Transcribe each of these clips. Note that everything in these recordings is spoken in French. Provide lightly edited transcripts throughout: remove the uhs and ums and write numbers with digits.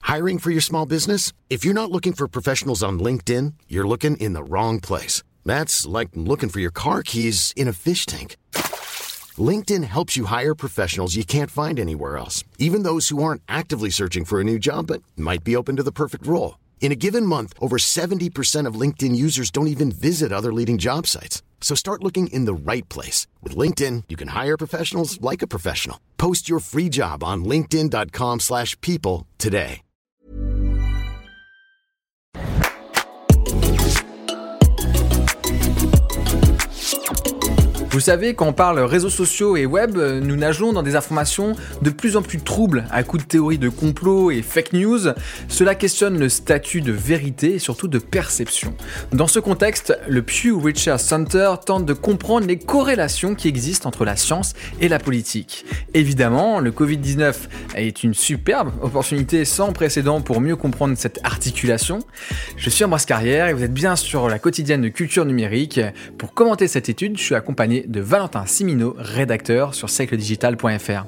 Hiring for your small business? If you're not looking for professionals on LinkedIn, you're looking in the wrong place. That's like looking for your car keys in a fish tank. LinkedIn helps you hire professionals you can't find anywhere else, even those who aren't actively searching for a new job but might be open to the perfect role. In a given month, over 70% of LinkedIn users don't even visit other leading job sites. So start looking in the right place. With LinkedIn, you can hire professionals like a professional. Post your free job on linkedin.com/people today. Vous savez, quand on parle réseaux sociaux et web, nous nageons dans des informations de plus en plus troubles à coups de théories de complot et fake news. Cela questionne le statut de vérité et surtout de perception. Dans ce contexte, le Pew Research Center tente de comprendre les corrélations qui existent entre la science et la politique. Évidemment, le Covid-19 est une superbe opportunité sans précédent pour mieux comprendre cette articulation. Je suis Ambroise Carrière et vous êtes bien sur la quotidienne de culture numérique. Pour commenter cette étude, je suis accompagné de Valentin Simineau, rédacteur sur siècledigital.fr.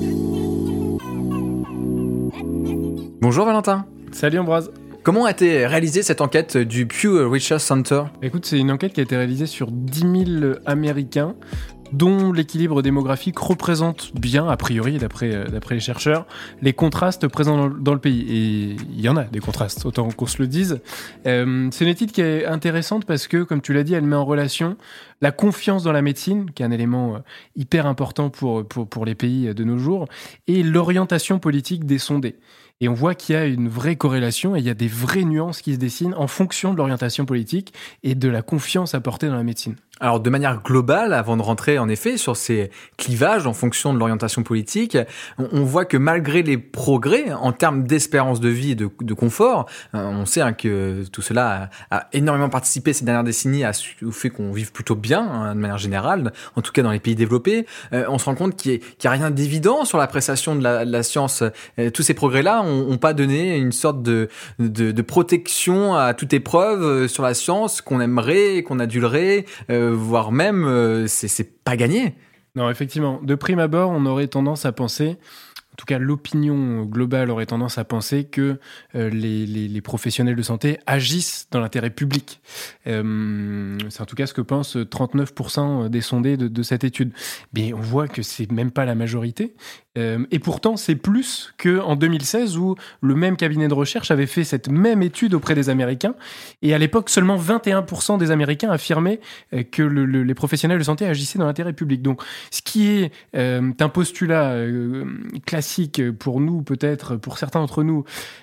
Bonjour Valentin. Salut Ambroise. Comment a été réalisée cette enquête du Pew Research Center ? Écoute, c'est une enquête qui a été réalisée sur 10 000 Américains, dont l'équilibre démographique représente bien, a priori, d'après les chercheurs, les contrastes présents dans le pays. Et il y en a des contrastes, autant qu'on se le dise. C'est une étude qui est intéressante parce que, comme tu l'as dit, elle met en relation la confiance dans la médecine, qui est un élément hyper important pour les pays de nos jours, et l'orientation politique des sondés. Et on voit qu'il y a une vraie corrélation et il y a des vraies nuances qui se dessinent en fonction de l'orientation politique et de la confiance apportée dans la médecine. Alors, de manière globale, avant de rentrer en effet sur ces clivages en fonction de l'orientation politique, on voit que malgré les progrès en termes d'espérance de vie et de confort, on sait que tout cela a énormément participé ces dernières décennies au fait qu'on vive plutôt bien, de manière générale, en tout cas dans les pays développés. On se rend compte qu'il n'y a rien d'évident sur l'appréciation de la science. Tous ces progrès-là n'ont pas donné une sorte de protection à toute épreuve sur la science qu'on aimerait, qu'on adulerait, voire même c'est pas gagné. Non, effectivement. De prime abord, on aurait tendance à penser, en tout cas l'opinion globale aurait tendance à penser que les professionnels de santé agissent dans l'intérêt public. C'est en tout cas ce que pensent 39% des sondés de cette étude. Mais on voit que c'est même pas la majorité. Et pourtant, c'est plus qu'en 2016 où le même cabinet de recherche avait fait cette même étude auprès des Américains. Et à l'époque, seulement 21% des Américains affirmaient que les professionnels de santé agissaient dans l'intérêt public. Donc, ce qui est un postulat classique pour nous, peut-être pour certains d'entre nous,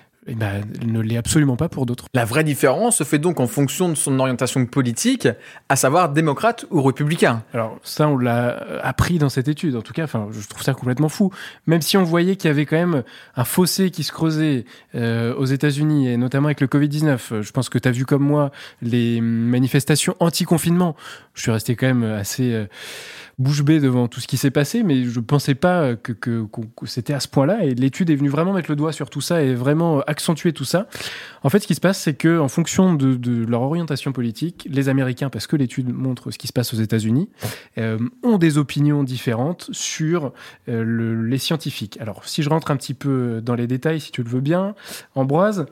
ne l'est absolument pas pour d'autres. La vraie différence se fait donc en fonction de son orientation politique, à savoir démocrate ou républicain. Alors ça, on l'a appris dans cette étude. En tout cas, je trouve ça complètement fou. Même si on voyait qu'il y avait quand même un fossé qui se creusait aux États-Unis, et notamment avec le Covid-19. Je pense que tu as vu comme moi les manifestations anti-confinement. Je suis resté quand même assez bouche bée devant tout ce qui s'est passé, mais je pensais pas que c'était à ce point-là. Et l'étude est venue vraiment mettre le doigt sur tout ça et vraiment accentuer tout ça. En fait, ce qui se passe, c'est que en fonction de leur orientation politique, les Américains, parce que l'étude montre ce qui se passe aux États-Unis, ont des opinions différentes sur les scientifiques. Alors, si je rentre un petit peu dans les détails, si tu le veux bien, Ambroise,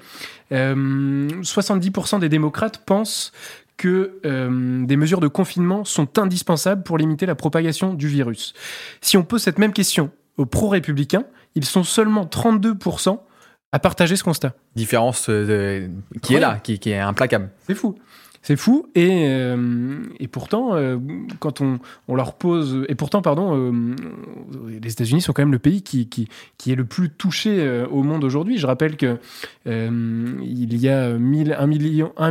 70% des démocrates pensent que des mesures de confinement sont indispensables pour limiter la propagation du virus. Si on pose cette même question aux pro-républicains, ils sont seulement 32% à partager ce constat. Différence qui est là, qui est implacable. C'est fou, et pourtant, quand on leur pose... Et pourtant, les États-Unis sont quand même le pays qui est le plus touché au monde aujourd'hui. Je rappelle que il y a 1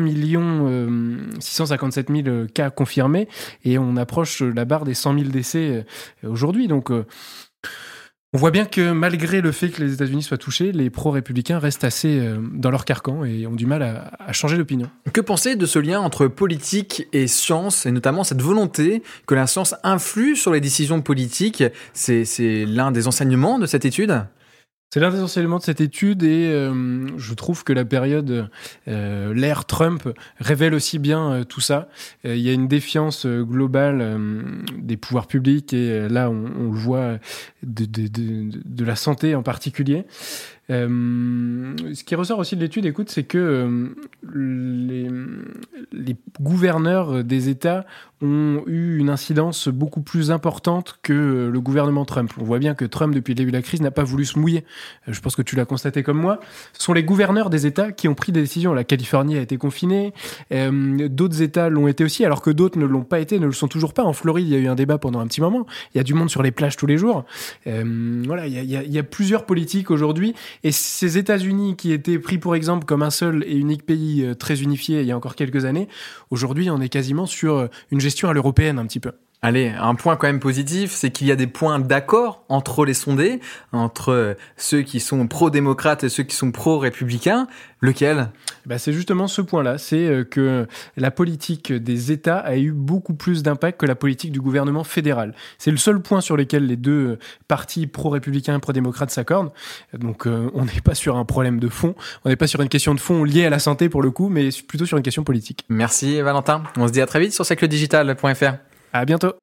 657 000 cas confirmés, et on approche la barre des 100 000 décès aujourd'hui. Donc... on voit bien que malgré le fait que les États-Unis soient touchés, les pro-républicains restent assez dans leur carcan et ont du mal à changer d'opinion. Que penser de ce lien entre politique et science, et notamment cette volonté que la science influe sur les décisions politiques ? C'est l'un des enseignements de cette étude ? C'est l'un des enseignements de cette étude, et je trouve que la période, l'ère Trump, révèle aussi bien tout ça. Il y a une défiance globale des pouvoirs publics, et là on le voit de la santé en particulier. Ce qui ressort aussi de l'étude, écoute, c'est que les gouverneurs des États ont eu une incidence beaucoup plus importante que le gouvernement Trump. On voit bien que Trump, depuis le début de la crise, n'a pas voulu se mouiller. Je pense que tu l'as constaté comme moi. Ce sont les gouverneurs des États qui ont pris des décisions. La Californie a été confinée, d'autres États l'ont été aussi, alors que d'autres ne l'ont pas été, ne le sont toujours pas. En Floride, il y a eu un débat pendant un petit moment. Il y a du monde sur les plages tous les jours. Voilà, il y a plusieurs politiques aujourd'hui. Et ces États-Unis qui étaient pris pour exemple comme un seul et unique pays très unifié il y a encore quelques années, aujourd'hui, on est quasiment sur une gestion à l'européenne un petit peu. Allez, un point quand même positif, c'est qu'il y a des points d'accord entre les sondés, entre ceux qui sont pro-démocrates et ceux qui sont pro-républicains. Lequel ? C'est justement ce point-là, c'est que la politique des États a eu beaucoup plus d'impact que la politique du gouvernement fédéral. C'est le seul point sur lequel les deux partis pro-républicains et pro-démocrates s'accordent. Donc on n'est pas sur un problème de fond, on n'est pas sur une question de fond liée à la santé pour le coup, mais plutôt sur une question politique. Merci Valentin, on se dit à très vite sur siècledigital.fr. À bientôt.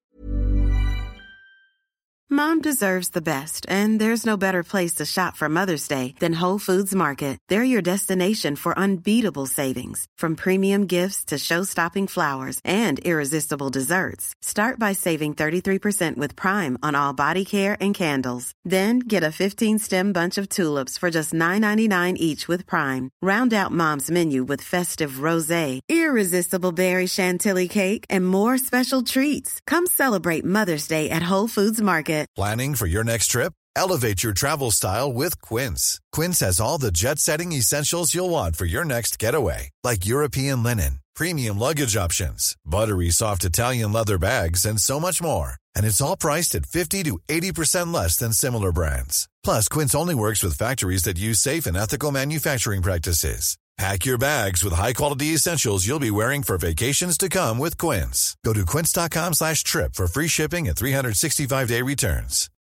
Mom deserves the best, and there's no better place to shop for Mother's Day than Whole Foods Market. They're your destination for unbeatable savings, from premium gifts to show-stopping flowers and irresistible desserts. Start by saving 33% with Prime on all body care and candles. Then get a 15-stem bunch of tulips for just $9.99 each with Prime. Round out Mom's menu with festive rosé, irresistible berry chantilly cake, and more special treats. Come celebrate Mother's Day at Whole Foods Market. Planning for your next trip? Elevate your travel style with Quince. Quince has all the jet-setting essentials you'll want for your next getaway, like European linen, premium luggage options, buttery soft Italian leather bags, and so much more. And it's all priced at 50 to 80% less than similar brands. Plus, Quince only works with factories that use safe and ethical manufacturing practices. Pack your bags with high-quality essentials you'll be wearing for vacations to come with Quince. Go to quince.com/trip for free shipping and 365-day returns.